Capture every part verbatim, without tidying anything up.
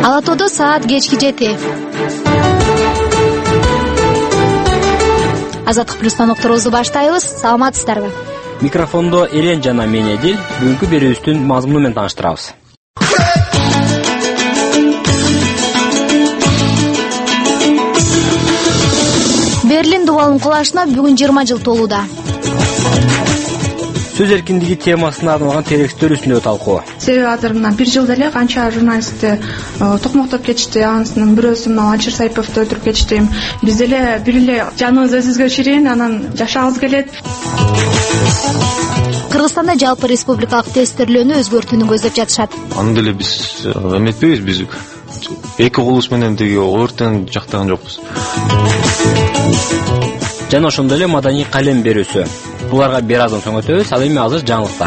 Ала тоодо саат кечки жети. Азаттык плюстан уктуруубузду баштайбыз. Саламатсыздарбы? Микрофондо Элен жана мен Эдил. Бүгүнкү берүүбүздүн мазмуну менен тааныштырабыз. Берлин дубалынын кулашына бүгүн жыйырма жыл толууда. Сөз эркиндиги темасына арналган терекстер үстүндө талкуу. Себеби азыр мына бир жылда эле канча журналистти токмоктоп кетишти. Анын бирөөсү мына Алчыр Сайповду өлтүрүп кетишти. Биз деле бир эле жаныбыз өзүбүзгө ширин, анан жашагыбыз келет. Кыргызстанда жалпы республикалык тестирлөөнү өзгөртүүнү көздөп жатышат. Аны деле биз эметпейбиз, биз эки колубуз менен деги өрттөн жактаган жокпуз. Жана ошондой эле маданий калем берүүсү. Буларга бир аздан соң өтөбүз. Ал эми азыр жаңылыктар.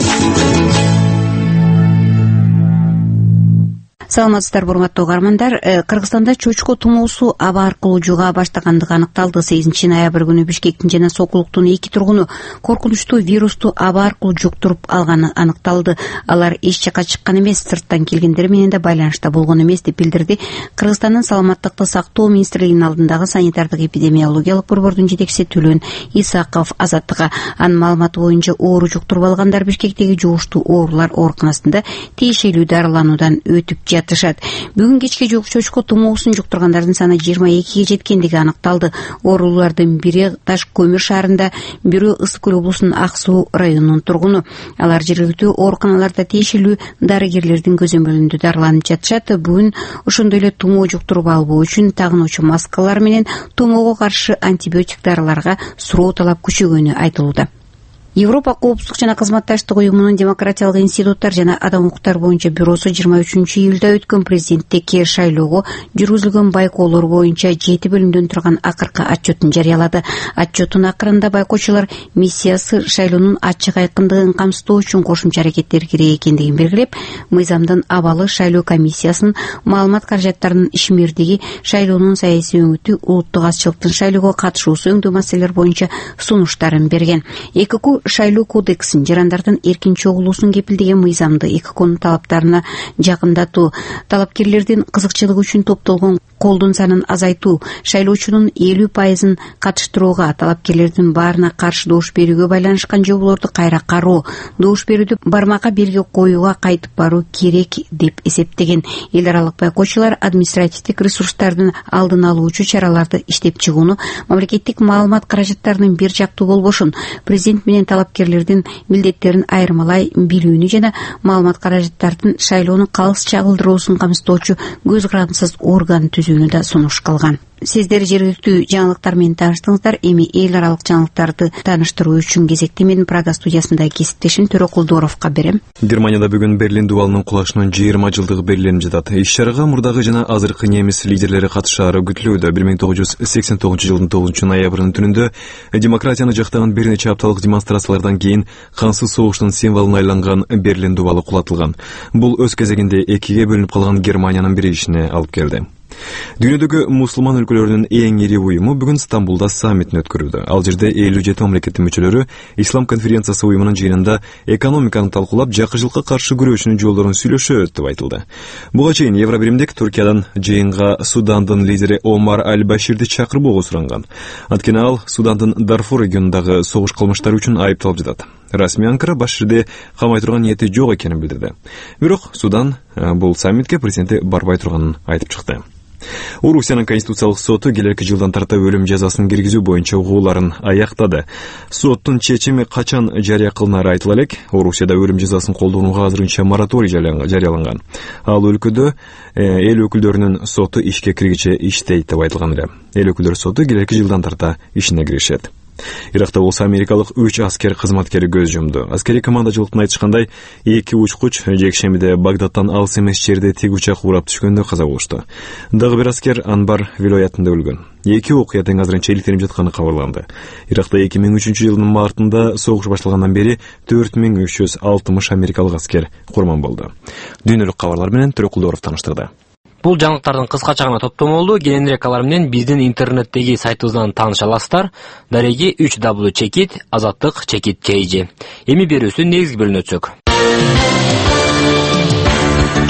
Саламатсыздарбы, урматтуу угармандар. Кыргызстанда чочко тумоосу аба аркылуу жуга баштагандыгы аныкталды. сегизинчи ноябрь күнү Бишкектин жана Сокулуктун эки тургуну коркунучтуу вирусту аба аркылуу жуктуруп алганы аныкталды. Алар эч жака чыккан эмес, сырттан келгендер менен да байланышта болгон эмес деп билдирди Кыргызстандын саламаттыкты сактоо министрлигинин алдындагы санитардык эпидемиологиялык борбордун жетекчиси Төлөн Исаков Азаттыкка. Анын маалыматы боюнча оору жуктуруп алгандар Бишкектеги жугуштуу оорулар ооруканасында тиешелүү дарылануудан өтүп жатышат. Бүгүн кечке жук чочко тумоосун жуктургандардын саны жыйырма экиге жеткендиги аныкталды. Оорулардын бири Таш көмүр шаарында, бирөө Ысык Көл облусунун Ак Суу районунун тургуну. Алар жергиликтүү ооруканаларда тиешелүү дарыгерлердин көзөмөлүндө дарыланып жатышат. Бүгүн ошондой эле тумоо жуктуруп албоо үчүн тагынуучу маскалар менен тумоого каршы антибиотик дарыларга суроо талап күчөгөнү айтылууда. Европа коопсуздук жана кызматташтык уюмунун демократиялык институттар жана адам укуктары боюнча бюросу жыйырма үчүнчү июлда өткөн президенттикке шайлоого жүргүзүлгөн байкоолор боюнча жети бөлүмдөн турган акыркы отчетун жарыялады. Отчеттун акырында байкоочулар миссиясы шайлоонун ачык айкындыгын камсыздоо үчүн кошумча аракеттер керек экендигин белгилеп, мыйзамдын абалы шайлоо комиссиясынын маалымат каражаттарынын ишмердиги, шайлоонун саясий өңүтү, улуттук азчылыктын шайлоого катышуусу өңдүү маселелер боюнча сунуштарын берген. ЭКК шайлоо кодексин, жарандардын эркин чогулуусун кепилдеген мыйзамды ЭККнун талаптарына жакындатуу, талапкерлердин кызыкчылыгы үчүн топтолгон колдун санын азайтуу, шайлоочунун элүү пайызын катыштырууга, талапкерлердин баарына каршы добуш берүүгө байланышкан жоболорду кайра кароо, добуш берүүдү бармакка белги коюуга кайтып баруу керек деп эсептеген. Эл аралык байкоочулар административдик ресурстардын алдын алуучу чараларды иштеп чыгууну, мамлекеттик маалымат каражаттарынын бир жактуу болбошун, президент менен талапкерлердин милдеттерин айырмалай билүүнү жана маалымат каражаттардын шайлоонун калыс чагылдыруусун камсыздоочу көз карандысыз орган түзүүнү да сунуш кылган. Сиздер жергиликтүү жаңылыктар менен тааныштыңыздар. Эми эл аралык жаңылыктарды тааныштыруу үчүн кезекти менин Прага студиясындагы кесиптешим Төрөкулдуровго берем. Германияда бүгүн Берлин дубалынын кулашынын жыйырма жылдыгы белгиленип жатат. Иш-чарага мурдагы жана азыркы немис лидерлери катышаары күтүлүүдө. бир миң тогуз жүз сексен тогузунчу жылдын тогузунчу ноябрынын түнүндө демократияны жактаган бир нече апталык демонстрациялардан кийин кансыз согуштун символуна айланган Берлин дубалы кулатылган. Бул өз кезегинде экиге бөлүнүп калган Германиянын биригишине алып келди. Дүйнөдөгү мусулман өлкөлөрүнүн эң ири уюму бүгүн Стамбулда саммитин өткөрүүдө. Ал жерде элүү жети мамлекеттин мүчөлөрү Ислам конференциясы уюмунун жыйынында экономиканы талкуулап, жакырчылыкка каршы күрөшүүнүн жолдорун сүйлөшөт деп айтылды. Буга чейин Евробиримдик Түркиядан жыйынга Судандын лидери Омар Аль-Баширди чакырбоого суранган. Анткени ал Судандын Дарфур регионундагы согуш кылмыштары үчүн айыпталып жатат. Расмий Анкара Баширди камай турган ниети жок экенин билдирди. Бирок Судан бул саммитке президенти барбай турганын айтып чыкты. Орусиянын конституциялык соту келерки жылдан тарта өлүм жазасын киргизүү боюнча угууларын аяктады. Соттун чечими качан жарыя кылынары айтыла элек. Орусияда өлүм жазасын колдонууга азырынча мораторий жарыяланган. Ал өлкөдө эл өкүлдөрүнүн соту ишке киргиче иштейт деп айтылган эле. Эл өкүлдөр соту келерки жылдан тарта ишине киришет. Иракта болсо америкалык үч аскер кызматкери көз жумду. Аскери командачылыктын айтышкандай, эки учкуч жекшемиде Багдадтан алыс эмес жерде тик учак урап түшкөндө каза болушту. Дагы бир аскер Анбар вилоятында өлгөн. Эки окуя тең азырынча иликтенип жатканы кабарланды. Иракта эки миң үчүнчү жылдын мартында согуш башталгандан бери төрт миң үч жүз алтымыш америкалык аскер курман болду. Дүйнөлүк кабарлар менен Төрөкулдууров таныштырды. Бул жаңылыктардын кыскача гана топтомолду. Кененирээк алар менен биздин интернеттеги сайтыбыздан тааныша аласыздар. Дареги үч дабл ю чекит азаттык чекит kg. Эми берүүсүн негизги бөлүнө өтсөк.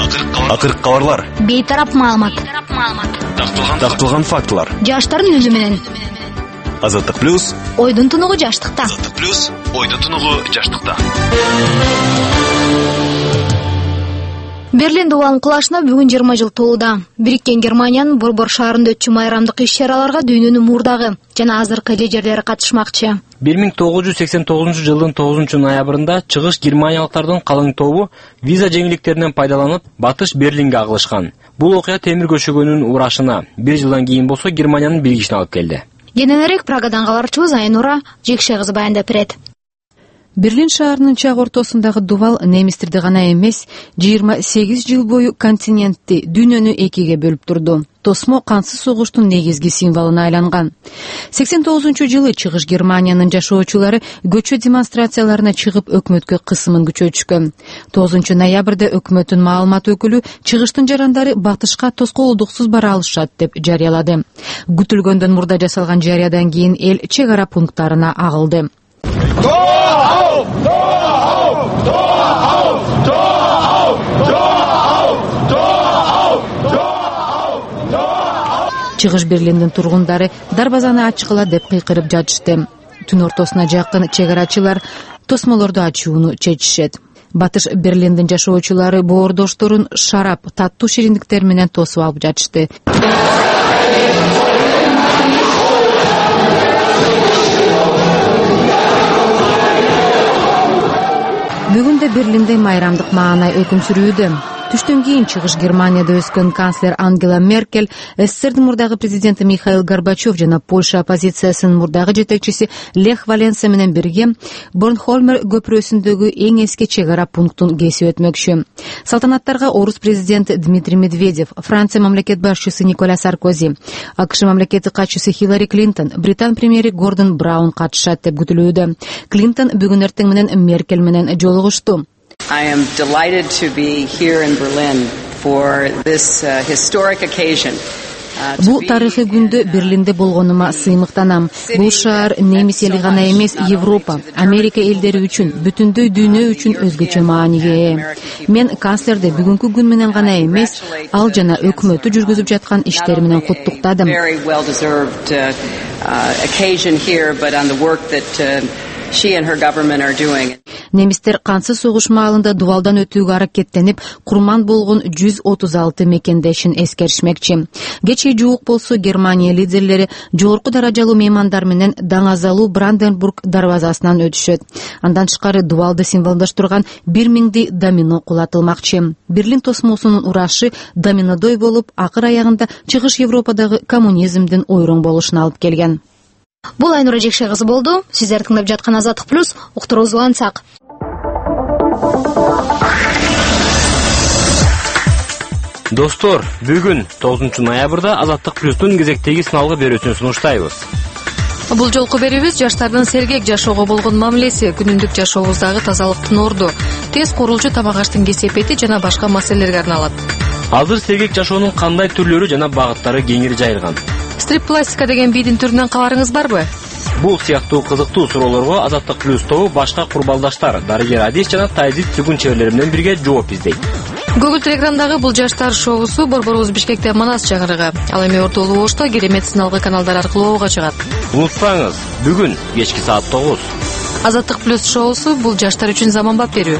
Акыркы кабарлар. Бейтарап маалымат. Такталган фактылар. Жаштардын үнү менен. Азаттык плюс. Ойдун тунугу жаштыкта. Азаттык плюс. Ойдун тунугу жаштыкта. Берлин дубалынын кулашына бүгүн жыйырма жыл толууда. Бириккен Германиянын борбор шаарында өтчү майрамдык иш-чараларга дүйнөнүн мурдагы жана азыркы лидерлери катышмакчы. бир миң тогуз жүз сексен тогузунчу жылдын тогузунчу ноябрында чыгыш германиялыктардын калың тобу виза жеңилдиктеринен пайдаланып батыш Берлинге агылышкан. Бул окуя темир көчөгөнүн урашына бир жылдан кийин болсо Германиянын билгичине алып келди. Кененирээк Прагадан кабарчыбыз Айнура Жекше кызы баяндап берет. Берлин шаарынын чак ортосундагы дубал немистерди гана эмес, жыйырма сегиз жыл бою континентти, дүйнөнү экиге бөлүп турду. Тосмо кансыз согуштун негизги символуна айланган. сексен тогузунчу жылы чыгыш Германиянын жашоочулары көчө демонстрацияларына чыгып өкмөткө кысымын күчөтүшкөн. тогузунчу ноябрда өкмөттүн маалымат өкүлү чыгыштын жарандары батышка тоскоолдуксуз бара алышат деп жарыялады. Күтүлгөндөн мурда жасалган жарыядан кийин эл чек ара пункттарына агылды. Чыгыш Берлиндин тургундары дарбазаны ачкыла деп кыйкырып жатышты. Түн ортосуна жакын чек арачылар тосмолорду ачууну чечишет. Батыш Берлиндин жашоочулары боордошторун шарап, таттуу шириндиктер менен тосуп алып жатышты. Бүгүн да Берлинде майрамдык маанай өкүм сүрүүдө. Түштөн кийин чыгыш Германияда өскөн канцлер Ангела Меркель, СССРдин мурдагы президенти Михаил Горбачев жана Польша оппозициясынын мурдагы жетекчиси Лех Валенса менен бирге Борнхольмер көпүрөсүндөгү эң эски чек ара пунктун кесип өтмөкчү. Салтанаттарга орус президенти Дмитрий Медведев, Франция мамлекет башчысы Николя Саркози, АКШ мамлекети катчысы Хиллари Клинтон, Британ премьери Гордон Браун катышат деп күтүлүүдө. Клинтон бүгүн эртең менен Меркель менен жолугушту. I am delighted to be here in Berlin for this uh, historic occasion. Бул тарыхый күндө Берлинде болгонума сыймыктанам. Бул шаар немис эли гана эмес, Европа, Америка элдери үчүн, бүтүндөй дүйнө үчүн өзгөчө мааниге ээ. Мен канцлерди бүгүнкү күн менен гана эмес, ал жана өкмөтү жүргүзүп жаткан иштери менен куттуктадым. She and her government are doing. Немистер кансыз согуш маалында дубалдан өтүүгө аракеттенип, курман болгон жүз отуз алты мекендешин эскеришмекчи. Кечээ жуук болсо Германия лидерлери жогорку даражалуу меймандар менен Даңазалуу Бранденбург дарбазасынан өтүшөт. Андан тышкары дубалды символдоштурган бир миңди домино кулатылмакчы. Берлин тосмосунун урашы доминодой болуп, акыр аягында чыгыш Европадагы коммунизмдин ойроң болушуна алып келген. Бул Айнура Жекше кызы болду. Сиздер тыңдап жаткан Азаттык плюс, уктуруубузду улантсак. Достор, бүгүн тогузунчу ноябрда Азаттык плюстун кезектеги сыналгы берүүсүн сунуштайбыз. Бул жолку берүүбүз жаштардын сергек жашоого болгон мамилеси, күнүмдүк жашообуздагы тазалыктын орду, тез курулчу тамак аштын кесепети жана башка маселелерге арналат. Азыр сергек жашоонун кандай түрлөрү жана багыттары кеңири жайылган. Стрип-пластика деген бийдин түрүнөн кабарыңыз барбы? Бул сыяктуу кызыктуу суроолорго Азаттык плюс тобу башка курбалдаштар, дарыгер Адис жана Тайзит Цүгүн чеберлери менен бирге жооп издейт. Google Telegramдагы бул жаштар шоусу борборубуз Бишкекте Манас чыгарыгы, ал эми ортолуу Ошто керемет сыналгы каналдар аркылуу ого чыгат. Унутпаңыз, бүгүн кечки саат тогуз. Азаттык плюс шоусу бул жаштар үчүн заманбап берүү.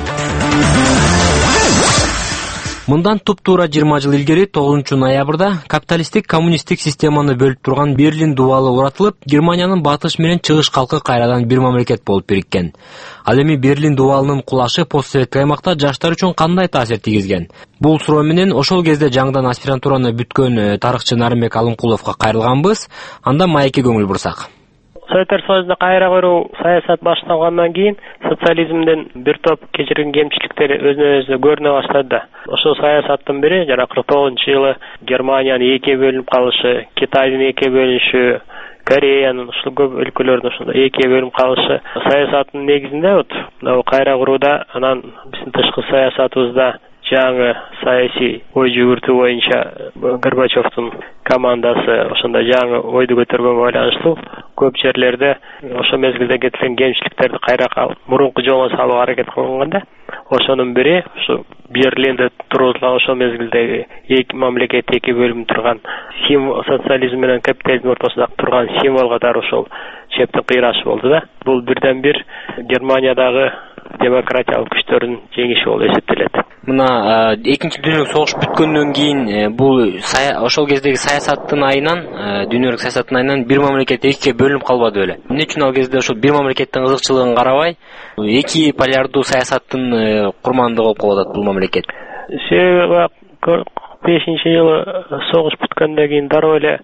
Мындан туп-туура жыйырма жыл илгери тогузунчу ноябрда капиталисттик коммунисттик системаны бөлүп турган Берлин дубалы уратылып, Германиянын батыш менен чыгыш калкы кайрадан бир мамлекет болуп бириккен. Ал эми Берлин дубалынын кулашы постсоветтик аймакта жаштар үчүн кандай таасир тийгизген? Бул суроо менен ошол кезде жаңыдан аспирантураны бүткөн тарыхчы Нарымбек Алымкуловго кайрылганбыз. Анда маекке көңүл бурсак. Советтер Союзуна кайра куруу саясат башталгандан кийин социализмдин бир топ кечирген кемчиликтери өзүнө өзү көрүнө баштады. Ошол саясаттын бири жана кырк тогузунчу жылы Германиянын экиге бөлүнүп калышы, Китайдын экиге бөлүнүшү, Кореянын ушул көп өлкөлөрдүн ошондой экиге бөлүнүп калышы саясаттын негизинде вот кайра курууда анан биздин тышкы саясатыбызда жаңы саясий ой жүгүртүү боюнча Горбачевдун командасы ошондой жаңы ойду көтөргөнгө байланыштуу көп жерлерде ошол мезгилде кеткен кемчиликтерди кайра мурунку жолуна салууга аракет кылган да. Ошонун бири ушу Берлинде тургузулган ошол мезгилдеги эки мамлекет эки бөлүм турган символ социализм менен капитализм ортосунда турган символ катары ошол чептин кыйрашы болду да. Бул бирден бир Германиядагы демократиялык күчтөрдүн жеңиши болуп эсептелет. Мына экинчи дүйнөлүк согуш бүткөндөн кийин бул ошол кездеги саясаттын айынан, дүйнөлүк саясаттын айынан бир мамлекет экиге бөлүнүп калбады беле? Эмне үчүн ал кезде ошол бир мамлекеттин кызыкчылыгын карабай, эки полярдуу саясаттын курмандыгы болуп калып бул мамлекет? Себеби кырк бешинчи жылы согуш бүткөндөн кийин дароо эле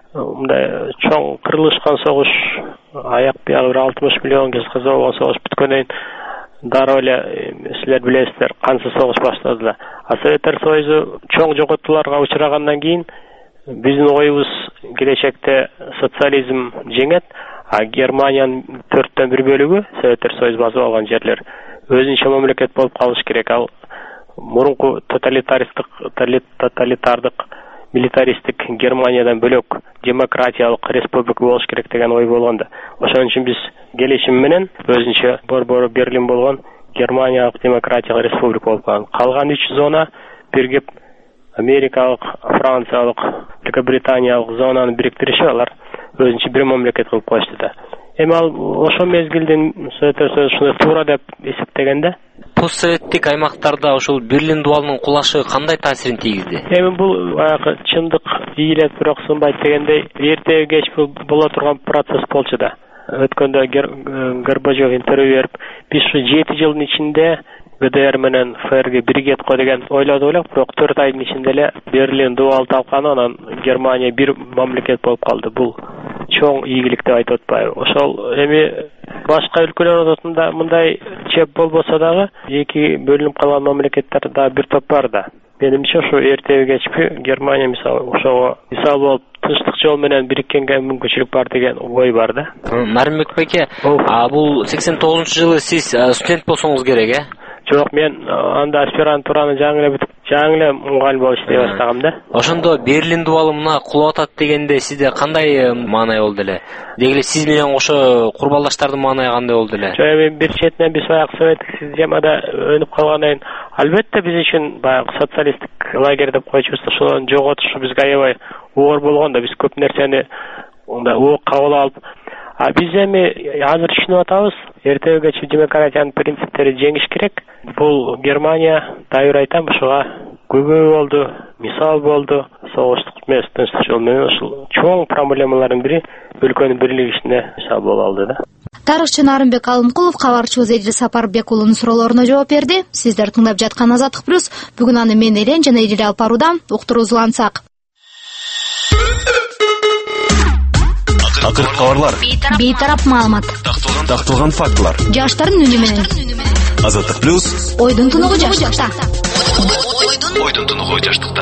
мындай чоң кырылышкан согуш, аяк биягы бир алтымыш миллион киши каза болгон согуш бүткөндөн кийин дароо эле силер билесиздер, кансыз согуш башталды да. А Советтер Союзу чоң жоготууларга учурагандан кийин биздин оюбуз келечекте социализм жеңет, а Германиянын төрттөн бир бөлүгү Советтер Союзу басып алган жерлер өзүнчө мамлекет болуп калыш керек. Ал мурунку тоталитаристик тоталитардык милитаристик Германиядан бөлөк демократиялык республика болуш керек деген ой болгон да. Ошон үчүн биз келишим менен өзүнчө борбору Берлин болгон Германиялык демократиялык республика болуп калган. Калган үч зона биригип Америкалык, Франциялык, Великобританиялык зонаны бириктиришип алар өзүнчө бир мамлекет кылып коюшту да. Эми ал ошол мезгилдин Советтер Союзу ушундай туура деп эсептегенде. Постсоветтик аймактарда ошол Берлин дубалынын кулашы кандай таасирин тийгизди? Эми бул баягы чындык ийилет бирок сынбайт дегендей эртеги кеч боло турган процесс болчу да. Өткөндө Горбачев интервью берип, биз ушу жети жылдын ичинде ГДР менен ФРГ биригет го деген ойлоду элек, бирок төрт айдын ичинде эле Берлин дубалы талканы, анан Германия бир мамлекет болуп калды. Бул чоң ийгилик деп айтып атпайбы? Ошол эми башка өлкөлөр ортосунда мындай чеп болбосо дагы эки бөлүнүп калган мамлекеттер да бир топ бар да. Менимче ошо эртеги кечпи Германия мисалы ошого мисал болуп тынчтык жол менен бириккенге мүмкүнчүлүк бар деген ой бар да. Нарымбек байке, а бул сексен тогузунчу жылы сиз студент болсоңуз керек, э? Жок, мен анда аспирантураны жаңы эле бүтүп, жаңы эле мугалим болуп иштей баштагам да. Ошондо Берлин дубалы мына кулап атат дегенде сизде кандай маанай болду эле? Деги эле сиз менен ошо курбалдаштардын маанайы кандай болду эле? Жок, эми бир четинен биз баягы советтик системада өнүп калгандан кийин албетте биз үчүн баягы социалисттик лагерь деп койчубуз, ошолорду жоготушу бизге аябай оор болгон да. Биз көп нерсени мындай уук кабыл алып, а биз эми азыр түшүнүп атабыз, эртеги кечки демократиянын принциптери жеңиш керек. Бул Германия, дайыр айтам, ушуга көбөй болду, мисал болду. Согуштук эмес, тынчтык жол менен ушул чоң проблемалардын бири өлкөнүн бирлигишине мисал боло алды да. Тарыхчы Нарымбек Алымкулов кабарчыбыз Эдил Сапарбек уулунун суроолоруна жооп берди. Сиздер тыңдап жаткан Азаттык плюс. Бүгүн аны мен Элен жана Эдил алып барууда. Уктуруусулансак. Акыркы кабарлар, бейтарап маалымат, такталган фактылар, жаштардын үнү менен. Азаттык плюс, ойдун тунугу жаштыкта. Ойдун тунугу жаштыкта.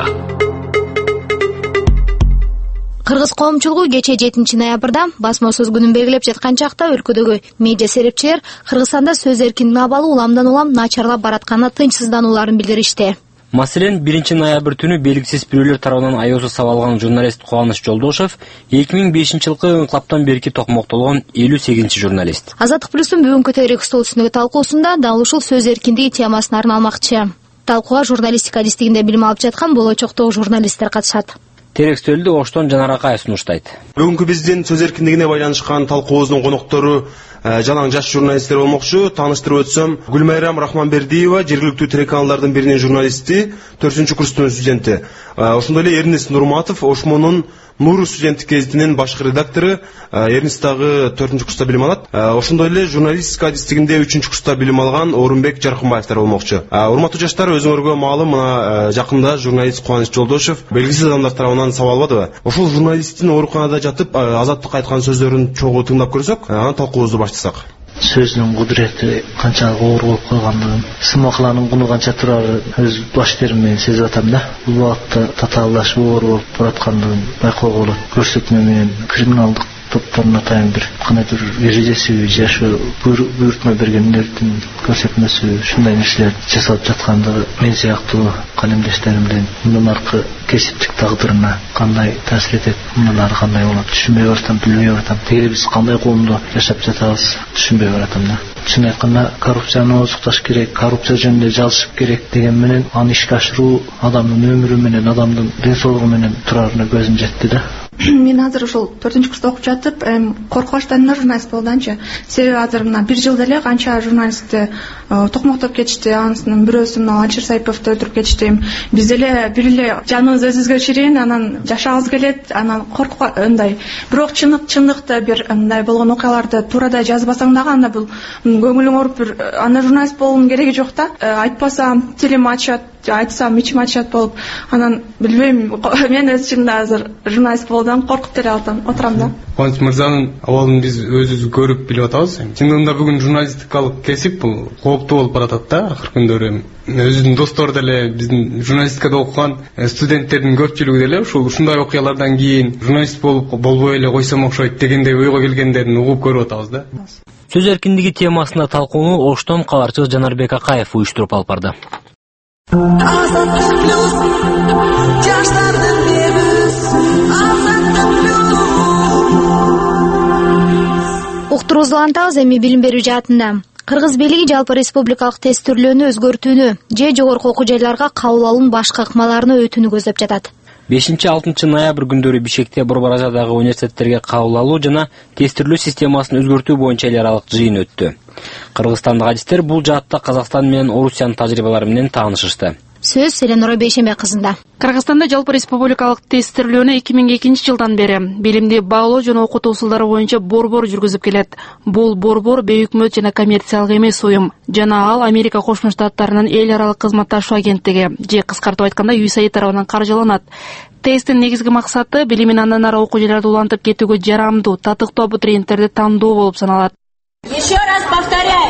Кыргыз коомчулугу кече жетинчи ноябрда басма сөз күнүн белгилеп жаткан чакта өлкөдөгү медиа серепчилер Кыргызстанда сөз эркиндигинин абалы уламдан улам начарлап баратканына тынчсызданууларын билдиришти. Маселен, биринчи ноябрь түнү белгисиз бирөөлөр тарабынан айоосу сабалган журналист Кубаныч Жолдошев эки миң бешинчи жылкы инкылаптан берки токмоктолгон элүү сегизинчи журналист. Азаттык плюстун бүгүнкү тегерек стол үстүндөгү талкуусунда дал ушул сөз эркиндиги темасын арналмакчы. Талкууга журналистика адистигинде билим алып жаткан болочоктогу журналисттер катышат. Терек стөлдү Оштон Жанар Акаев сунуштайт. Бүгүнкү биздин сөз эркиндигине байланышкан талкуубуздун коноктору жалаң жаш журналисттер болмокчу. Тааныштырып өтсөм, Гүлмайрам Рахманбердиева жергиликтүү телеканалдардын биринин журналисти, төртүнчү курстун студенти. Ошондой эле Эрнест Нурматов Ошмонун Нур студенттик гезитинин башкы редактору. Эрнест дагы төртүнчү курста билим алат. Ошондой эле журналистика адистигинде үчүнчү курста билим алган Орунбек Жаркынбаевтар болмокчу. Урматтуу жаштар, өзүңөргө маалым, мына жакында журналист Кубаныч Жолдошев белгисиз адамдар тарабынан сабалбадыбы? Ошол журналисттин ооруканада жатып Азаттык айткан сөздөрүн чогуу тыңдап көрсөк, анан талкуубузду баштасак. Сөзүнүн кудурети канчалык оор болуп калгандыгын, сымакланын куну канча турарын өз баш терим менен сезип атам да. Бул убакытта татаалдашып оор болуп бараткандыгын байкоого болот. Көрсөтмө менен криминалдык топторуна атайын бир кандайдыр эрежеси же ошо буйрутма бергендердин көрсөтмөсү ушундай нерселер жасалып жаткандыгы мен сыяктуу калемдештеримдин мындан аркы кесиптик тагдырына кандай таасир этет, мындан ары кандай болот түшүнбөй баратам, билбей баратам. Тегири биз кандай коомдо жашап жатабыз түшүнбөй баратам да. Чын айтканда коррупцияны ооздукташ керек, коррупция жөнүндө жалышып керек деген менен аны ишке ашыруу адамдын өмүрү менен, адамдын ден соолугу менен турарына көзүм жетти да. Мен азыр ушул төртүнчү курста окуп жатып, коркуп баштадым да журналист болуданчы. Себеби азыр мына бир жылда эле канча журналистти токмоктоп кетишти, анын бирөөсү мына Алчыр Сайповду өлтүрүп кетишти. Биз деле бир эле жаныбыз өзүбүзгө ширин, анан жашагыбыз келет, анан коркуп андай. Бирок чындык чындыкта бир андай болгон окуяларды туурада жазбасаң дагы анда бул көңүлүң ооруп бир анда журналист болуунун кереги жок да. Айтпасам тилим ачат, айтсам ичим ачат болуп, анан билбейм, мен өз ичимде азыр журналист болуудан коркуп деле отурам да. Кубаныч мырзанын абалын биз өзүбүз көрүп билип атабыз. Чындыгында бүгүн журналистикалык кесип бул кооптуу болуп баратат да акыркы күндөрү. Өзүнүн достору деле биздин журналистикада окуган студенттердин көпчүлүгү деле ушул ушундай окуялардан кийин журналист болуп болбой эле койсом окшойт дегендей ойго келгендерин угуп көрүп атабыз да. Сөз эркиндиги темасына талкууну Оштон каларчы Жанарбек Акаев уюштуруп алып барды. Уктурууз улантабыз эми билим берүү жаатында. Кыргыз бийлиги жалпы республикалык тестирлөөнү өзгөртүүнү же жогорку окуу жайларга кабыл алуунун башка ыкмаларына өтүүнү көздөп жатат. бешинчи алтынчы ноябрь күндөрү Бишкекте Борбор Азиядагы университеттерге кабыл алуу жана тестирлөө системасын өзгөртүү боюнча эл аралык жыйын өттү. Кыргызстандык адистер бул жаатта Казакстан менен Орусиянын тажрыйбалары менен таанышышты. Сөз Селенора Бейшембек кызында. Кыргызстанда жалпы республикалык тестирлөөнү эки миң экинчи жылдан бери билимди баалоо жана окутуу усулдары боюнча борбор жүргүзүп келет. Бул борбор бейөкмөт жана коммерциялык эмес уюм жана ал Америка Кошмо Штаттарынын эл аралык кызматташуу агенттиги же кыскартып айтканда ю эс эй тарабынан каржыланат. Тесттин негизги максаты билимин андан ары окуу жайларда улантып кетүүгө жарамдуу, татыктуу абитуриенттерди тандоо болуп саналат. Еще раз повторяю.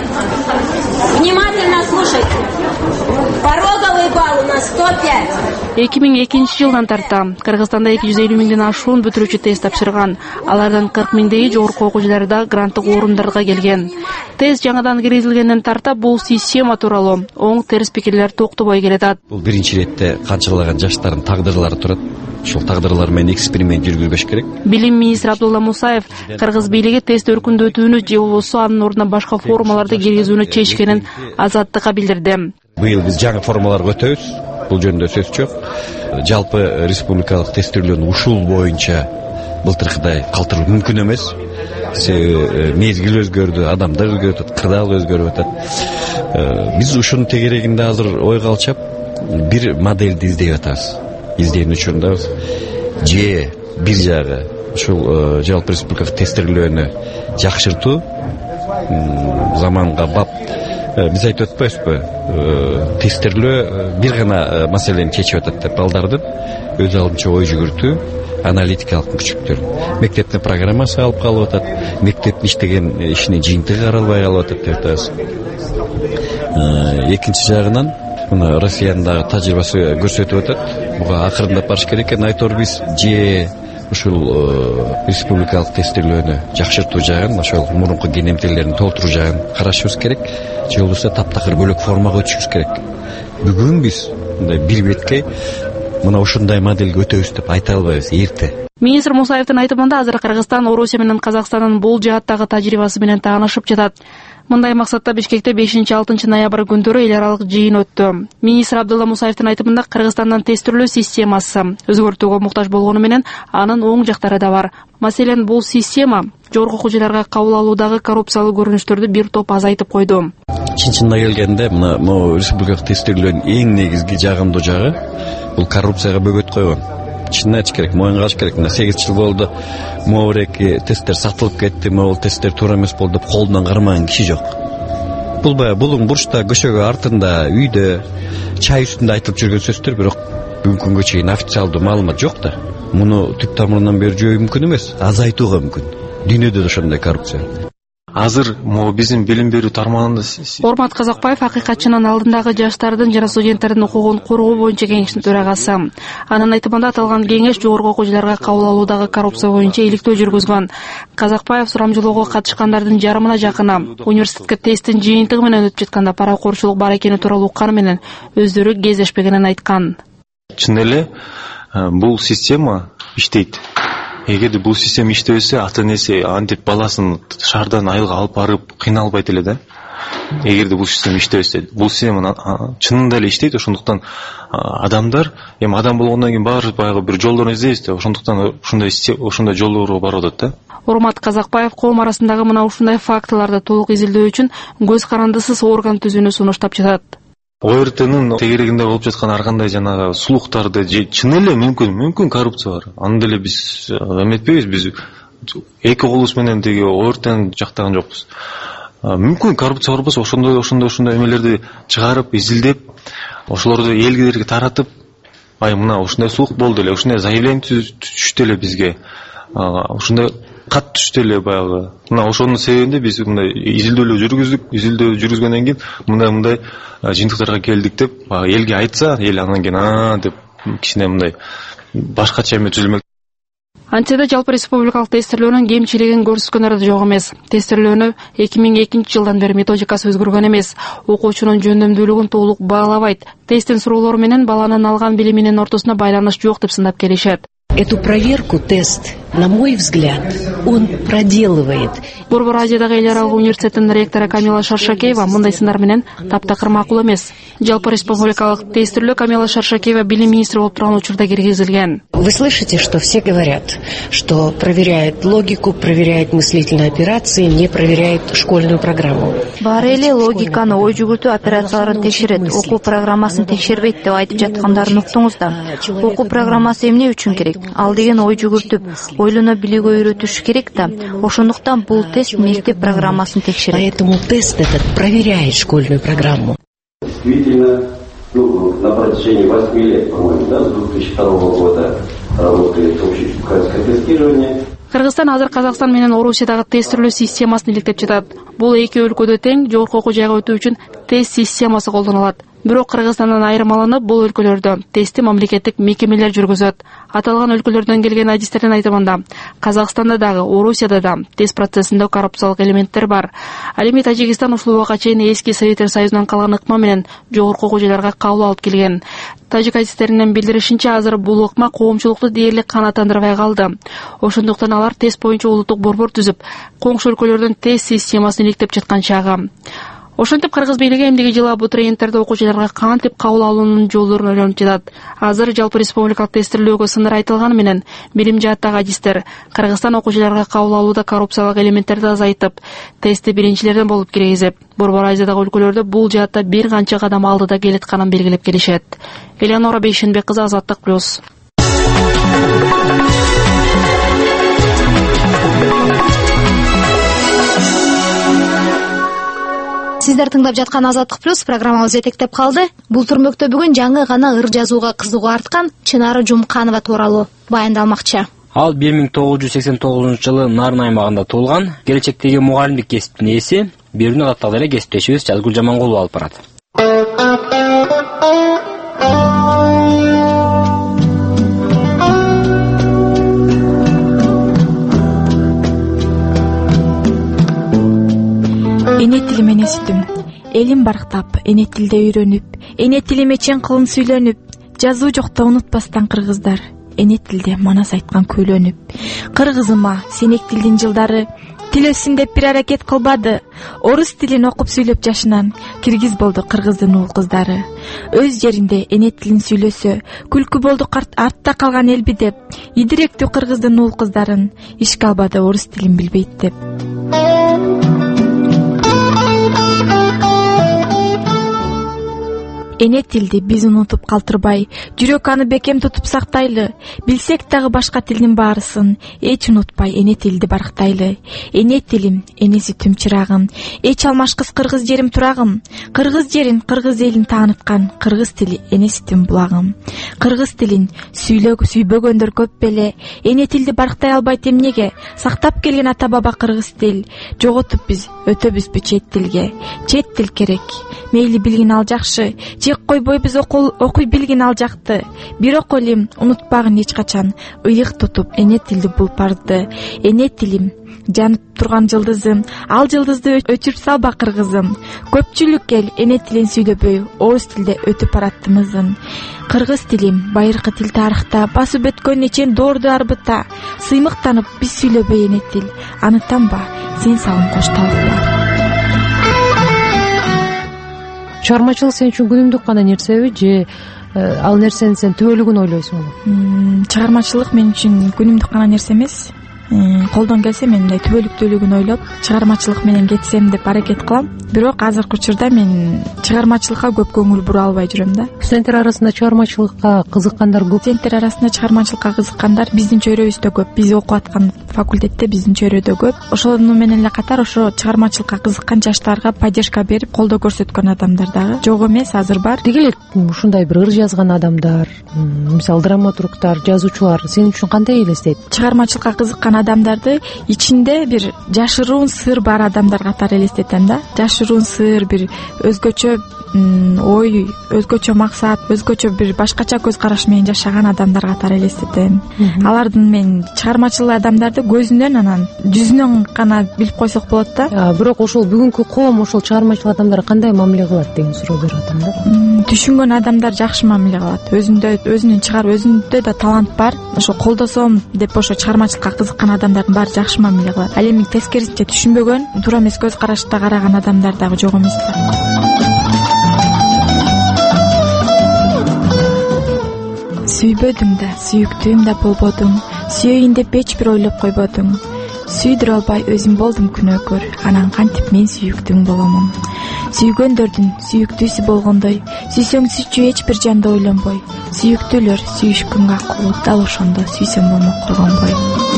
Внимательно слушайте. Пороговый балл у нас сто пять. эки миң экинчи жылдан тарта Кыргызстанда эки жүз элүү миңден ашуун бүтүрүүчү тест тапшырган. Алардан кырк миңдеги жогорку окуу жайларда гранттык орундарга келген. Тест жаңадан киргизилгенден тарта бул система тууралуу оң терс пикирлер токтобой келет. Бул биринчи иретте канчалаган жаштардын тагдырлары турат. Ушул тагдырлар менен эксперимент жүргүзбөш керек. Билим министри Абдулла Мусаев Кыргыз бийлиги тест өркүндөтүүнү же болбосо анын ордуна башка формаларды киргизүүнү чечкенин Азаттыкка билдирди. Быйыл биз жаңы формаларга өтөбүз. Бул жөнүндө сөз жок. Жалпы республикалык тестирлөөнү ушул боюнча былтыркыдай калтыруу мүмкүн эмес. Себеби мезгил өзгөрдү, адамдар өзгөрүп, кырдаал өзгөрүп атат. Биз ушунун тегерегинде азыр ойго алчап бир модельди издеп атабыз. Изденүү учурдабыз. Же бир жагы ушул жалпы республикалык тестирлөөнү жакшыртуу, заманга бап биз айтып атпайбызбы, тестирлөө бир гана маселени чечип атат деп, балдардын өз алдынча ой жүгүртүү, аналитикалык мүмкүнчүлүктөр. Мектептин программасы алып калып атат, мектептин иштеген ишинин жыйынтыгы каралбай калып атат деп атабыз. Экинчи жагынан мына Россиянын дагы тажрыйбасы көрсөтүп атат. Буга акырындап барыш керек экен. Айтор биз же ушул республикалык тестирлөөнү жакшыртуу жагын, ошол мурунку кенемтирлерин толтуруу жагын карашыбыз керек. Же болбосо таптакыр бөлөк формага өтүшүбүз керек. Бүгүн биз мындай бир беткей мына ушундай моделге өтөбүз деп айта албайбыз, эрте. Министр Мусаевдин айтымында азыр Кыргызстан Орусия менен Казакстандын бул жааттагы тажрыйбасы менен таанышып жатат. Мындай максатта Бишкекте бешинчи алтынчы ноябрь күндөрү эл аралык жыйын өттү. Министр Абдулла Мусаевдин айтымында Кыргызстандын тестирлөө системасы өзгөртүүгө муктаж болгону менен анын оң жактары да бар. Маселен, бул система жогорку окуу жайларга кабыл алуудагы коррупциялуу көрүнүштөрдү бир топ азайтып койду. Чын чынына келгенде мына могу республикалык тестирлөөнүн эң негизги жагымдуу жагы бул коррупцияга бөгөт койгон. Чынын айтыш керек, моюнга алыш керек. Мына сегиз жыл болду, могуреки тесттер сатылып кетти, могул тесттер туура эмес болду деп колунан кармаган киши жок. Бул баягы булуң бурчта, көчөгө артында, үйдө, чай үстүндө айтылып жүргөн сөздөр, бирок бүгүнкү күнгө чейин официалдуу маалымат жок да. Муну түп тамырынан бери жөө мүмкүн эмес, азайтууга мүмкүн. Дүйнөдө да ошондой коррупция. азыр могу биздин билим берүү тармагында. Урмат Казакбаев акыйкатчынын алдындагы жаштардын жана студенттердин укугун коргоо боюнча кеңештин төрагасы. Анын айтымында аталган кеңеш жогорку окуучуларга кабыл алуудагы коррупция боюнча иликтөө жүргүзгөн. Казакбаев сурамжылоого катышкандардын жарымына жакыны университетке тесттин жыйынтыгы менен өтүп жатканда паракорчулук бар экени тууралуу укканы менен өздөрү кездешпегенин айткан. Чын эле бул система иштейт. Эгерде бул система иштебесе, ата-энеси антип баласын шаардан айылга алып барып кыйналбайт эле да. Эгерде бул система иштебесе, бул система чынында эле иштейт. Ошондуктан адамдар, эми адам болгондон кийин баары баягы бир жолдорун издейбиз да. Ошондуктан ушундай ушундай жолдорго барып атат да. Урмат Казакбаев коом арасындагы мына ушундай фактыларды толук изилдөө үчүн көз карандысыз орган түзүүнү сунуштап жатат. ОРТнын тегерегинде болуп жаткан ар кандай жанагы сулуктарды чын эле мүмкүн, мүмкүн коррупция бар. Аны деле биз эметпейбиз, биз эки колубуз менен деги ОРТны жактаган жокпуз. Мүмкүн коррупция бар болсо, ошондой ошондой ошондой эмелерди чыгарып, изилдеп, ошолорду элгилерге таратып, ай мына ушундай сулук болду эле, ушундай заявление түштү эле бизге. Ушундай кат түштү эле баягы. Мына ошонун себебинде биз мындай изилдөөлөр жүргүздүк, изилдөө жүргүзгөндөн кийин мындай мындай жыйынтыктарга келдик деп элге айтса, эл анан кийин а деп кичине мындай башкача эме түзүлмөк. Антсе да жалпы республикалык тестирлөөнүн кемчилигин көрсөткөндөр да жок эмес. Тестирлөөнү эки миң экинчи жылдан бери методикасы өзгөргөн эмес. Окуучунун жөндөмдүүлүгүн толук баалабайт. Тесттин суроолору менен баланын алган билиминин ортосуна байланыш жок деп сындап келишет. Эту проверку, тест, на мой взгляд, он проделывает. Борбор Азиядагы эл аралык университетинин ректору Камила Шаршакеева мындай сындар менен таптакыр макул эмес. Жалпы республикалык тестирлөө Камила Шаршакеева билим министри болуп турган учурда киргизилген. Вы слышите, что все говорят, что проверяет логику, проверяет мыслительные операции, не проверяет школьную программу. Баары эле логиканы, ой жүгүртүү операцияларын текшерет, окуу программасын текшербейт деп айтып жаткандарын уктуңуз да. Окуу программасы эмне үчүн керек? Ал деген ой жүгүртүп, ойлоно билүүгө үйрөтүш керек да. Ошондуктан бул тест мектеп программасын текшерет. Поэтому тест этот проверяет школьную программу. Действительно, ну, на протяжении восьми лет, по-моему, да, с две тысячи второго года работает общеукраинское тестирование. Кыргызстан азыр Казакстан менен Орусиядагы тестирлөө системасын иликтеп жатат. Бул эки өлкөдө тең жогорку окуу жайга өтүү үчүн тест системасы колдонулат. Бирок Кыргызстандан айырмаланып, бул өлкөлөрдө тестти мамлекеттик мекемелер жүргүзөт. Аталган өлкөлөрдөн келген адистердин айтымында, Казакстанда дагы, Орусияда да тест процессинде коррупциялык элементтер бар. Ал эми Тажикстан ушул убакка чейин эски Советтер Союзунан калган ыкма менен жогорку окуу жайларга кабыл алып келген. Тажик адистеринин билдиришинче, азыр бул ыкма коомчулукту дээрлик канааттандырбай калды. Ошондуктан алар тест боюнча улуттук борбор түзүп, коңшу өлкөлөрдүн тест системасын иликтеп жаткан чагы. Ошентип Кыргыз бийлиги эмдиги жылы абитуриенттерди окуучуларга кантип кабыл алуунун жолдорун ойлонуп жатат. Азыр жалпы республикалык тестирлөөгө сындар айтылганы менен билим жааттагы адистер Кыргызстан окуучуларга кабыл алууда коррупциялык элементтерди азайтып, тестти биринчилерден болуп киргизип, Борбор Азиядагы өлкөлөрдө бул жаатта бир канча кадам алдыда келатканын белгилеп келишет. Элеонора Бейшенбек кызы, Азаттык плюс. Сиздер тыңдап жаткан Азаттык плюс программабыз жетектеп калды. Бул турмөктө бүгүн жаңы гана ыр жазууга кызыгуу арткан Чынары Жумканова тууралуу баяндалмакчы. Ал бир миң тогуз жүз сексен тогузунчу жылы Нарын аймагында туулган, келечектеги мугалимдик кесиптин ээси, биринин каттагы эле кесиптешибиз Жазгүл Жамангулова алып барат. Эне тилим эне сүтүм, элим барктап, эне тилде үйрөнүп, эне тилиме чен кылын сүйлөнүп, жазуу жокто унутпастан кыргыздар, эне тилде манас айткан күйлөнүп. Кыргызыма сенек тилдин жылдары, тил өссүн деп бир аракет кылбады. Орус тилин окуп сүйлөп жашынан, киргиз болду кыргыздын уул кыздары. Өз жеринде эне тилин сүйлөсө, күлкү болду артта калган элби деп, идиректүү кыргыздын уул кыздарын ишке албады орус тилин билбейт деп. Эне тилди биз унутуп калтырбай, жүрөк аны бекем тутуп сактайлы. Билсек дагы башка тилдин баарысын, эч унутпай эне тилди барктайлы. Эне тилим, эне сүтүм чырагым, эч алмашкыс кыргыз жерим турагым. Кыргыз жерин, кыргыз элин тааныткан, кыргыз тили эне сүтүм булагым. кыргыз тилин сүйбөгөндөр көп беле? Эне тилди барктай албайт эмнеге? Сактап келген ата баба кыргыз тил. Жоготуп биз өтөбүзбү чет тилге? Чет тил керек. Мейли билгин ал жакшы. Жек койбойбуз окуй билгин ал жакты. Бирок элим унутпагын эч качан. Ыйык тутуп эне тилди булпарды. Эне тилим жанып турган жылдызым, ал жылдызды өчүрүп салба кыргызым. Көпчүлүк эл эне тилин сүйлөбөй, орус тилде өтүп бараттымызын. Кыргыз тилим байыркы тил тарыхта басып өткөн эчен доорду арбыта. Сыймыктанып биз сүйлөбөй эне тил. Аны танба, сен салым кош талкыла. Чыгармачылык сен үчүн күнүмдүк гана нерсеби же ал нерсени сен түбөлүгүн ойлойсуңбу? Чыгармачылык мен үчүн күнүмдүк гана нерсе эмес. Колдон келсе мен мындай түбөлүктүүлүгүн ойлоп чыгармачылык менен кетсем деп аракет кылам. Бирок азыркы учурда мен чыгармачылыкка көп көңүл бура албай жүрөм да. Студенттер арасында чыгармачылыкка кызыккандар көп. Студенттер арасында чыгармачылыкка кызыккандар биздин чөйрөбүздө көп. Биз окуп аткан факультетте биздин чөйрөдө көп. Ошону менен эле катар ошо чыгармачылыкка кызыккан жаштарга поддержка берип, колдоо көрсөткөн адамдар дагы жок эмес, азыр бар. Деги эле ушундай бир ыр жазган адамдар, мисалы драматургтар, жазуучулар сен үчүн кандай элестейт? Чыгармачылыкка кызыккан адамдарды ичинде бир жашыруун сыр бар адамдар катары элестетем да. Жашыруун сыр, бир өзгөчө ой, өзгөчө максат, өзгөчө бир башкача көз караш менен жашаган адамдар катары элестетем. Алардын мен чыгармачыл адамдарды көзүнөн анан жүзүнөн гана билип койсок болот да. Бирок ошол бүгүнкү коом ошол чыгармачыл адамдарга кандай мамиле кылат деген суроо берип атам да. Түшүнгөн адамдар жакшы мамиле кылат. Өзүндө өзүнүн чыгар өзүндө да талант бар. Ошо колдосом деп ошо чыгармачылыкка кызыккан адамдардын баары жакшы мамиле кылат. Ал эми тескерисинче түшүнбөгөн, туура эмес көз карашта караган адамдар дагы жок эмес да. Сүйбөдүң да, сүйүктүүм да болбодуң. Сүйөйүн деп эч бир ойлоп койбодуң. Сүйдүрө албай өзүм болдум күнөөкөр. Анан кантип мен сүйүктүүң боломун? Сүйгөндөрдүн сүйүктүүсү болгондой, сүйсөң сүйчү эч бир жанды ойлонбой. Сүйүктүүлөр сүйүшкөнгө акылуу, дал ошондо сүйсөм болмок коргонбой.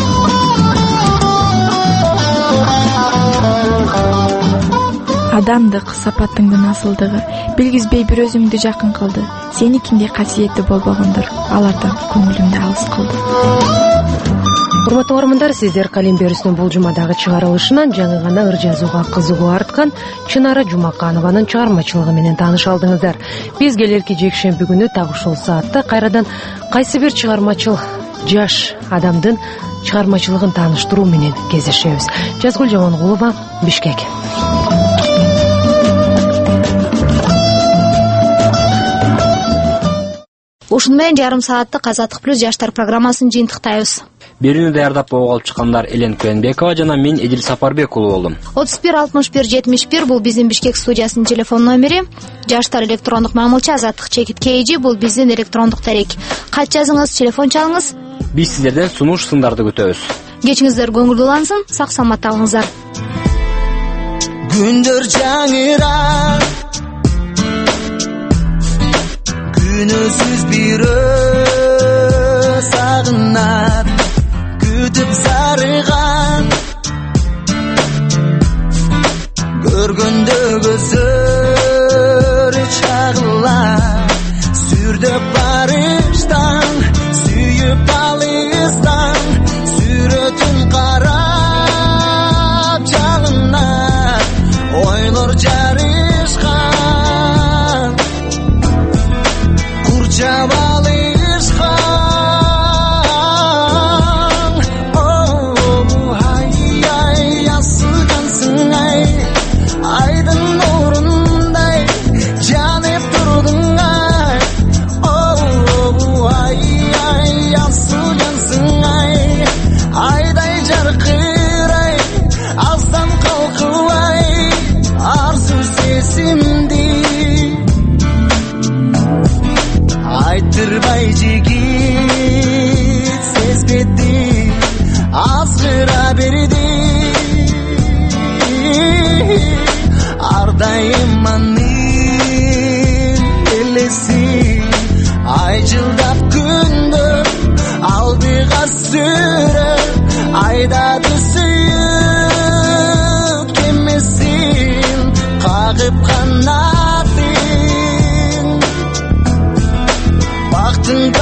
Адамдык сапатыңдын асылдыгы билгизбей бир өзүңдү жакын кылды. Сеникиндей касиети болбогондор алардан көңүлүмдү алыс кылды. Урматтуу угармандар, сиздер Калем берүүсүнүн бул жумадагы чыгарылышынан жаңы гана ыр жазууга кызыгуу арткан Чынара Жумаканованын чыгармачылыгы менен тааныша алдыңыздар. Биз келерки жекшемби күнү так ушул саатта кайрадан кайсы бир чыгармачыл жаш адамдын чыгармачылыгын тааныштыруу менен кездешебиз. Жазгүл Жамангулова, Бишкек. Ушуну менен жарым сааттык Азаттык плюс жаштар программасын жыйынтыктайбыз. Берүүнү даярдап ого алып чыккандар Элен Куенбекова жана мен Эдил Сапарбек уулу болдум. отуз бир алтымыш бир жетимиш бир бул биздин Бишкек студиясынын телефон номери. Жаштар электрондук мамылча азаттык чекит kg бул биздин электрондук тарек. Кат жазыңыз, телефон чалыңыз. Биз сиздерден сунуш сындарды күтөбүз. Кечиңиздер көңүлдүүлансын, сак саламатта болуңуздар. Күндөр жаңыра, күнөсүз бир сагынат, күтүп сарыган, көргөндө көзөр чагылар, сүрдөп барыштан, сүйүп алыстан, сүрөтүн карап жалынат, ойлор жарышкан, курчап алышкан. Ай, ай, асылгансың ай, айдын нурундай жанып турдуң ай. Ай, ай, асылгансың ай, айдай жаркырай, алсам калкыбай арзу сезимди. Айтырбай жигит сезбеди, азгыра берди, ардайым анын элеси, ай жылдап күндөр алдыга сүрөп, айдады сүйүк кемесин, кагып канатын. Бак бактың